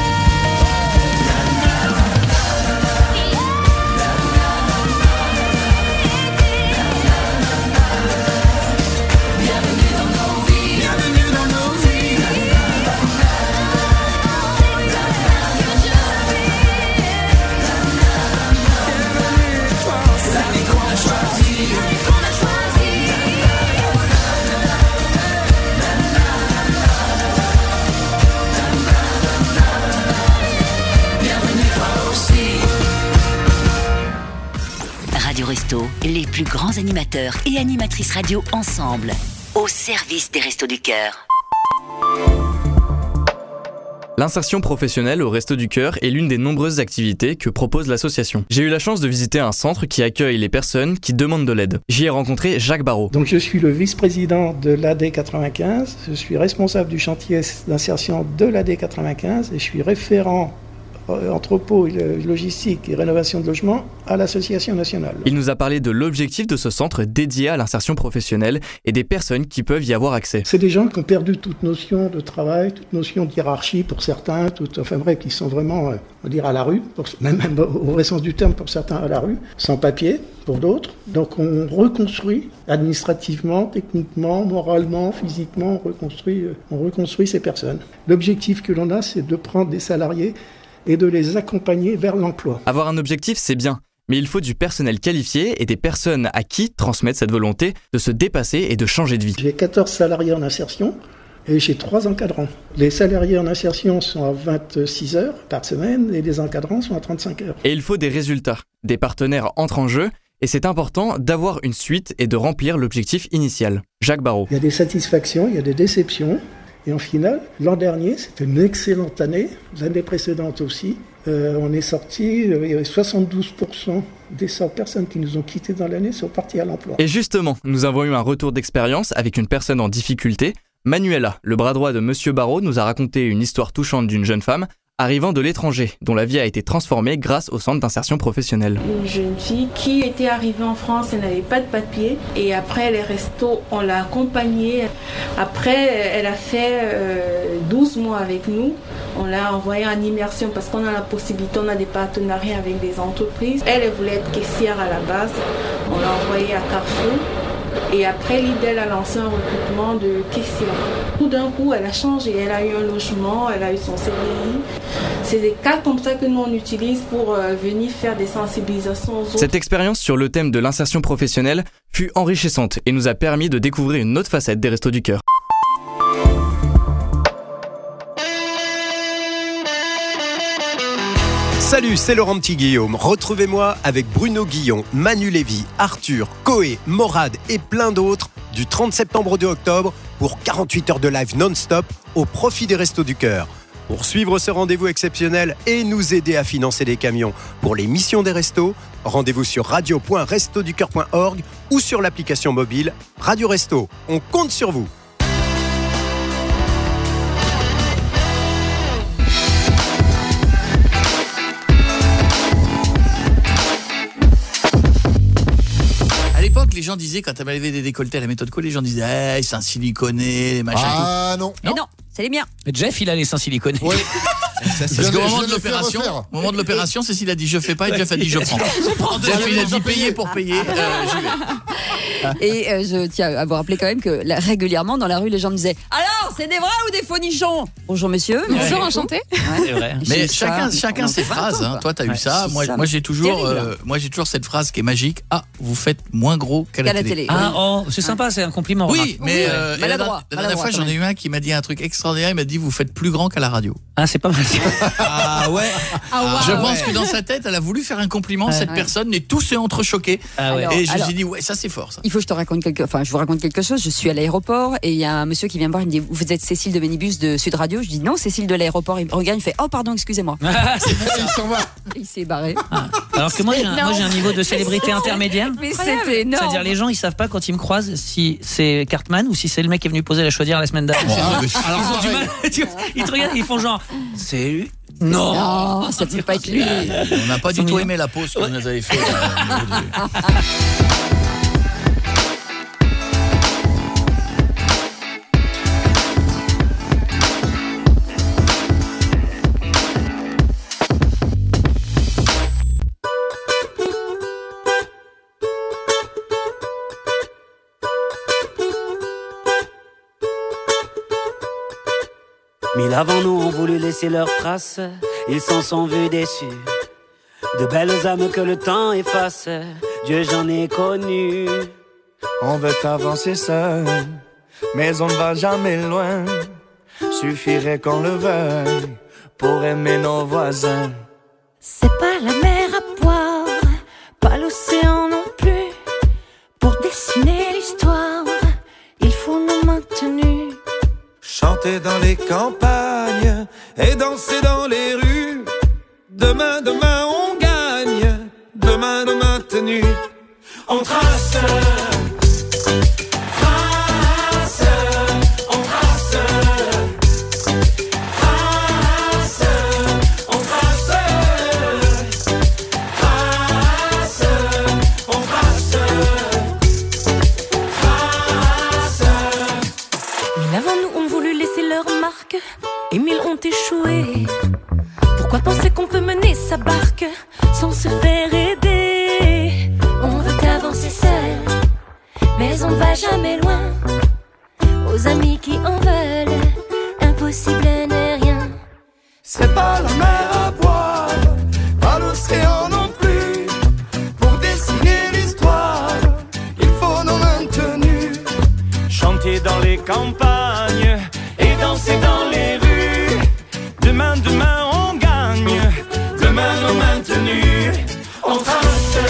Bienvenue dans nos vies, bienvenue dans nos vies. La vie qu'on a choisie, la vie qu'on a choisie. Bienvenue toi aussi. Radio Resto, les plus grands animateurs et animatrices radio ensemble, au service des Restos du Cœur. L'insertion professionnelle au Resto du Cœur est l'une des nombreuses activités que propose l'association. J'ai eu la chance de visiter un centre qui accueille les personnes qui demandent de l'aide. J'y ai rencontré Jacques Barrault. Donc je suis le vice-président de l'AD 95, je suis responsable du chantier d'insertion de l'AD 95 et je suis référent entrepôt, logistique et rénovation de logements à l'association nationale. Il nous a parlé de l'objectif de ce centre dédié à l'insertion professionnelle et des personnes qui peuvent y avoir accès. C'est des gens qui ont perdu toute notion de travail, toute notion de hiérarchie pour certains, qui sont vraiment, on va dire, à la rue, même au vrai sens du terme pour certains à la rue, sans papier pour d'autres. Donc on reconstruit administrativement, techniquement, moralement, physiquement, on reconstruit ces personnes. L'objectif que l'on a, c'est de prendre des salariés et de les accompagner vers l'emploi. Avoir un objectif, c'est bien, mais il faut du personnel qualifié et des personnes à qui transmettre cette volonté de se dépasser et de changer de vie. J'ai 14 salariés en insertion et j'ai 3 encadrants. Les salariés en insertion sont à 26 heures par semaine et les encadrants sont à 35 heures. Et il faut des résultats. Des partenaires entrent en jeu et c'est important d'avoir une suite et de remplir l'objectif initial. Jacques Barrault. Il y a des satisfactions, il y a des déceptions. Et en finale, l'an dernier, c'était une excellente année, l'année précédente aussi. On est sorti, il y avait 72% des 100 personnes qui nous ont quittés dans l'année sont parties à l'emploi. Et justement, nous avons eu un retour d'expérience avec une personne en difficulté. Manuela, le bras droit de Monsieur Barrault, nous a raconté une histoire touchante d'une jeune femme arrivant de l'étranger, dont la vie a été transformée grâce au centre d'insertion professionnelle. Une jeune fille qui était arrivée en France, elle n'avait pas de papier, et après les restos, on l'a accompagnée. Après, elle a fait 12 mois avec nous. On l'a envoyée en immersion parce qu'on a la possibilité, on a des partenariats avec des entreprises. Elle voulait être caissière à la base. On l'a envoyée à Carrefour. Et après, l'IDEL a lancé un recrutement de caissière. Tout d'un coup, elle a changé. Elle a eu un logement, elle a eu son CDI. C'est des cas comme ça que nous, on utilise pour venir faire des sensibilisations aux autres. Cette expérience sur le thème de l'insertion professionnelle fut enrichissante et nous a permis de découvrir une autre facette des Restos du Cœur. Salut, c'est Laurent Petit-Guillaume. Retrouvez-moi avec Bruno Guillon, Manu Lévy, Arthur, Coé, Morad et plein d'autres du 30 septembre au 2 octobre pour 48 heures de live non-stop au profit des Restos du Cœur. Pour suivre ce rendez-vous exceptionnel et nous aider à financer des camions pour les missions des restos, rendez-vous sur radio.restoducoeur.org ou sur l'application mobile Radio Resto. On compte sur vous. À l'époque, les gens disaient, quand elle avait des décolletés à la méthode Co, les gens disaient hey, c'est un siliconé, les machins. Ah tout. Non. Mais non, c'est les miens. Mais Jeff, il a les seins siliconnés. Oui. Parce qu'au moment de l'opération, Cécile a dit je fais pas et Jeff a dit je prends. Jeff, il a dit payer pour payer. J'y vais. Et je tiens à vous rappeler quand même que régulièrement dans la rue, les gens me disaient alors, c'est des vrais ou des faux nichons? Bonjour monsieur. Bonjour, enchanté. C'est vrai. Mais chacun ses phrases. Hein. Toi, t'as eu ça. Moi, j'ai toujours cette phrase qui est magique. Ah, vous faites moins gros qu'à la télé. Ah, oh, c'est sympa, c'est un compliment. Oui, mais la dernière fois, j'en ai eu un qui m'a dit un truc extraordinaire. Il m'a dit vous faites plus grand qu'à la radio. Ah, c'est pas mal. Ah ouais. Je pense que dans sa tête, elle a voulu faire un compliment. Cette personne et tout s'est entrechoqué. Et je me suis dit ouais, ça c'est fort. Ça. Il faut que je vous raconte quelque chose. Je suis à l'aéroport et il y a un monsieur qui vient me voir. Il me dit vous êtes Cécile de Ménibus de Sud Radio. Je dis non, Cécile de l'aéroport. Il me regarde, il fait oh pardon, excusez-moi. Il s'en va. Il s'est barré. Alors que moi j'ai un niveau de célébrité intermédiaire. Mais c'était énorme. C'est-à-dire les gens ils savent pas quand ils me croisent si c'est Cartman ou si c'est le mec qui est venu poser la chaudière la semaine dernière. Alors ils ont du mal. Ils te regardent, ils font genre c'est lui. Non, ça ne peut pas être lui. On n'a pas du tout aimé la pause que vous nous avez fait. Mille avant nous ont voulu laisser leurs traces, ils s'en sont vus déçus. De belles âmes que le temps efface, Dieu j'en ai connu. On veut avancer seul, mais on ne va jamais loin. Suffirait qu'on le veuille pour aimer nos voisins. C'est pas la mer à boire, pas l'océan non plus. Pour dessiner l'histoire, il faut nous maintenir. Chanter dans les campagnes et danser dans les rues. Demain, demain, on gagne. Demain, demain, tenue. On trace. Et mille ont échoué. Pourquoi penser qu'on peut mener sa barque sans se faire aider? On veut avancer seul, mais on va jamais loin. Aux amis qui en veulent, impossible n'est rien. C'est pas la mer à boire, pas l'océan non plus. Pour dessiner l'histoire, il faut nos mains tenues. Chanter dans les campagnes et danser dans les rues. Demain, demain, on gagne. Demain, nos mains tenues. On trace.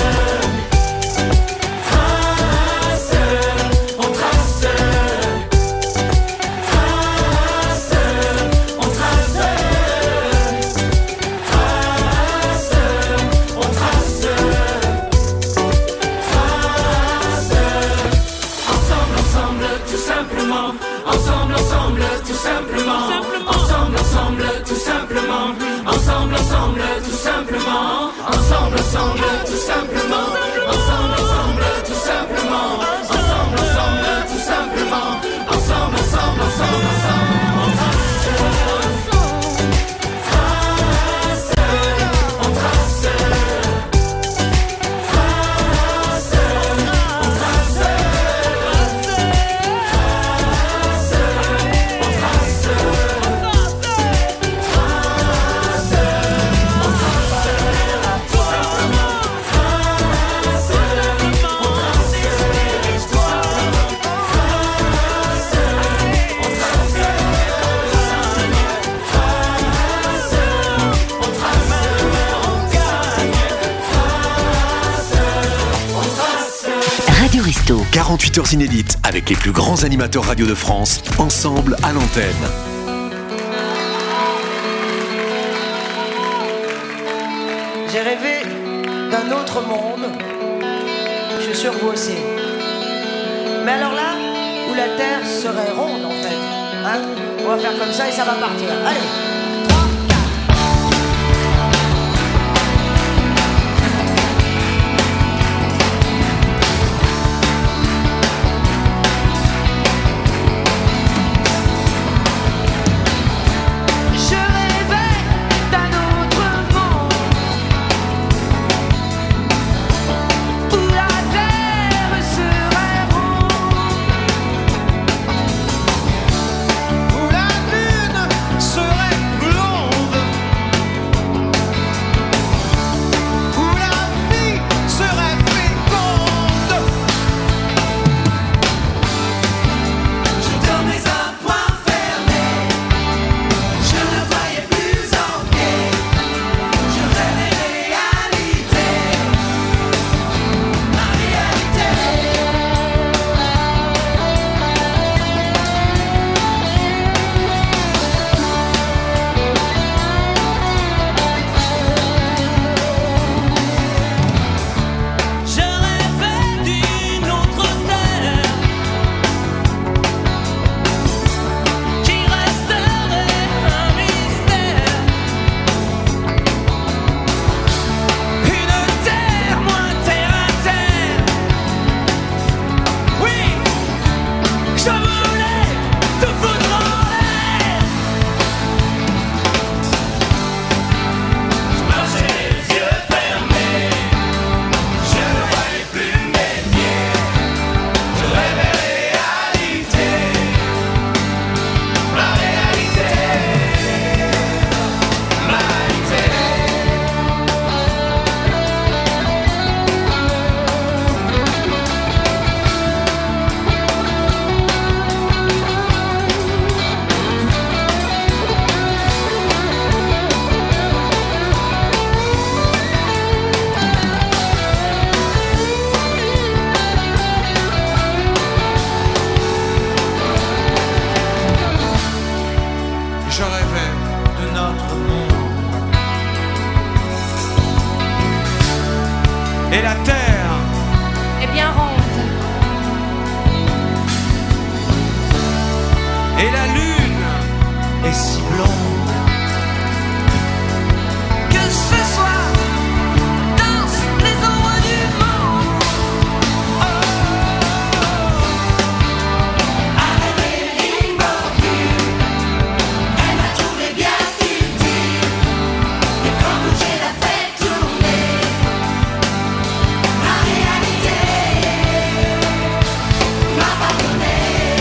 Radio Resto. 48 heures inédites avec les plus grands animateurs radio de France, ensemble à l'antenne. J'ai rêvé d'un autre monde. Je suis sûr que vous aussi. Mais alors là, où la Terre serait ronde en fait. Hein, on va faire comme ça et ça va partir. Allez. Où la lune serait et la terre est bien ronde. Et la lune est si blonde. Que ce soit danse les ombres du monde. Arrêtez l'immobile. Elle m'a trouvé bien futile. Et quand j'ai la fait tourner, ma réalité m'a pardonné.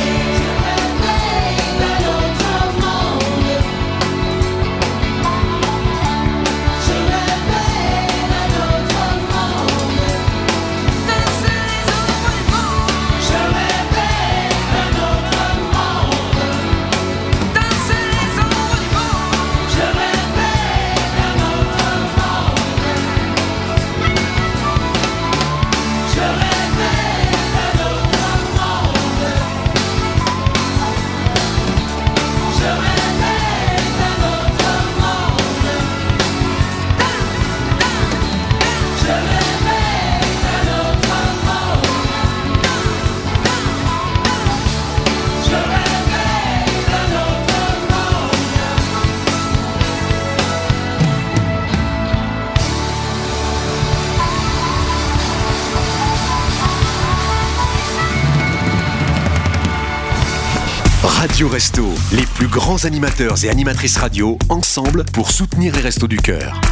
Radio Resto, les plus grands animateurs et animatrices radio, ensemble pour soutenir les Restos du Cœur.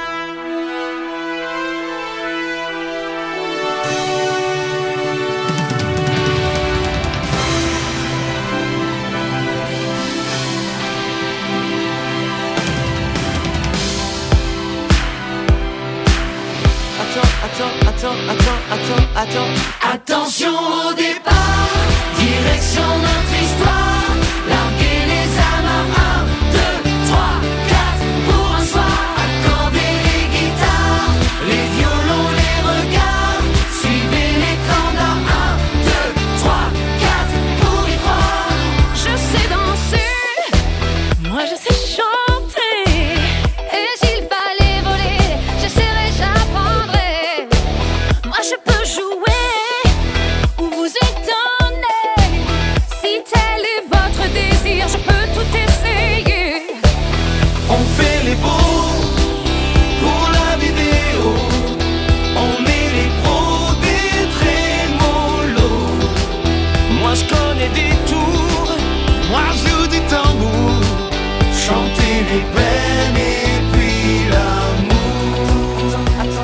Attention au départ, direction notre histoire. Larguer les amarres, 1, 2, 3, 4 pour un soir. Accorder les guitares, les violons, les regards. Suivez les standards, 1, 2, 3, 4 pour y croire. Je sais danser, moi je sais chanter. Et s'il fallait voler, j'essaierai, j'apprendrai. Moi je peux jouer ou vous étonner. Si tel est votre désir, je peux tout essayer. On fait les beaux pour la vidéo. On est les pros des trémolos. Moi je connais des tours, moi je joue du tambour. Chanter les peines et puis l'amour.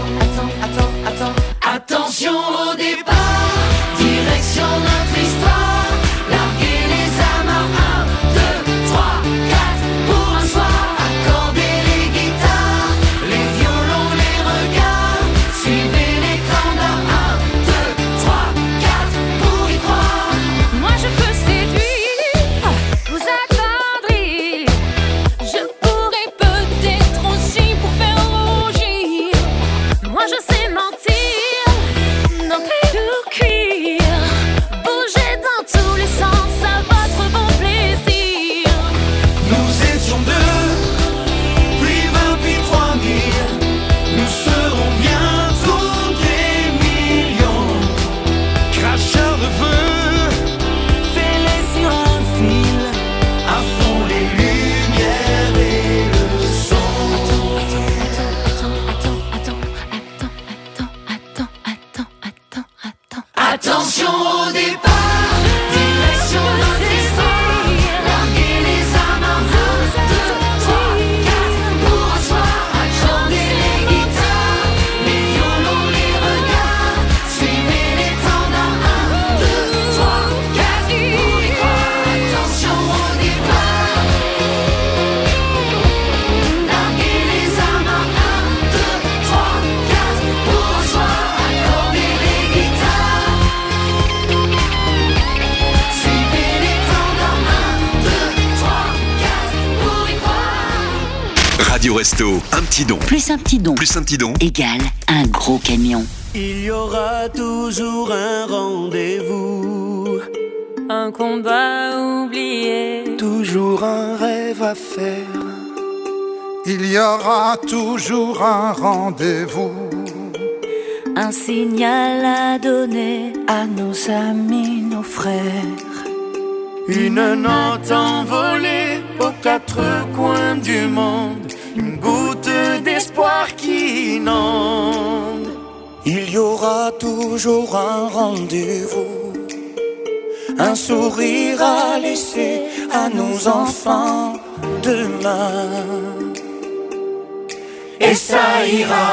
Attention au départ, direction notre histoire. Larguer les amarres, 1, 2, 3, 4 pour un soir. Accorder les guitares, les violons, les regards. Suivez les standards, 1, 2, 3, 4 pour y croire. Moi je peux séduire, vous attendrir. Je pourrais peut-être aussi vous faire rougir. Moi je sais mentir, non tout cuire. Bouger dans tous les sens à votre bon plaisir. Nous étions 2, puis 20, puis 3000. Nous serons bientôt des millions. Cracheurs de feu, fêlés sur un fil. À fond les lumières et le Attention au départ, direction notre histoire. Larguer les amarres, 1, 2, 3, 4 pour un soir. Accorder les guitares, les violons, les regards. Suivez les standards, 1, 2, 3, 4 pour y croire. Attention au départ, larguer les amarres, 1, 2, 3, 4 pour un soir. Accorder les guitares, suivez les standards, 1, 2, 3, 4 pour y croire. Radio Resto, un petit don. Plus un petit don Plus un petit don. égale un gros camion. Il y aura toujours un rendez-vous, Un combat oublié. Toujours un rêve à faire. Il y aura toujours un rendez-vous. un signal à donner à nos amis, nos frères. Une note envolée aux quatre coins du monde, une goutte d'espoir qui inonde. Il y aura toujours un rendez-vous, un sourire à laisser à nos enfants demain. Et ça ira.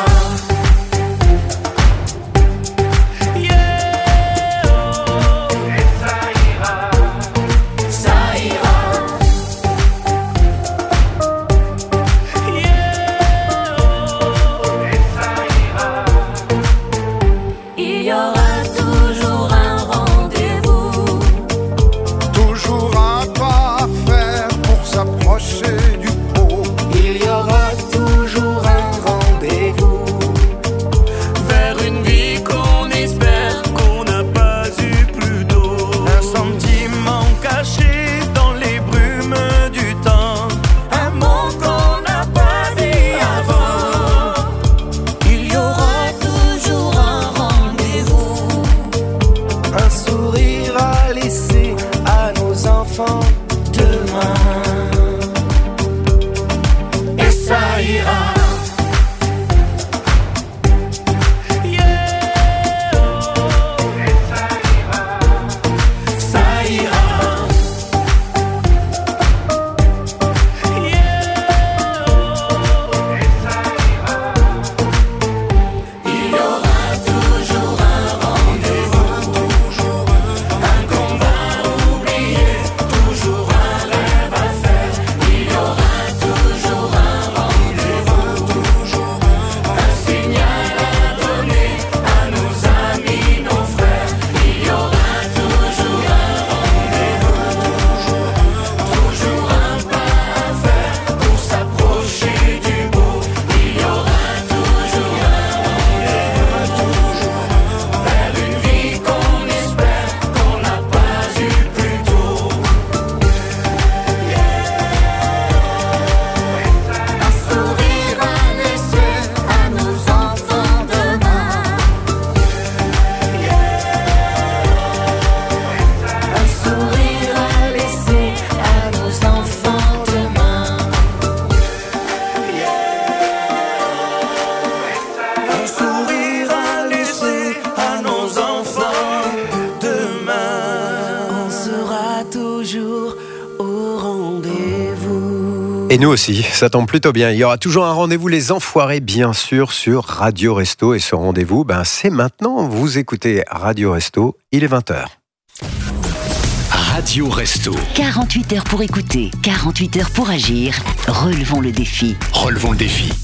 Et nous aussi, ça tombe plutôt bien. Il y aura toujours un rendez-vous Les Enfoirés, bien sûr, sur Radio Resto. Et ce rendez-vous, c'est maintenant. Vous écoutez Radio Resto, il est 20h. Radio Resto. 48 heures pour écouter, 48 heures pour agir. Relevons le défi. Relevons le défi.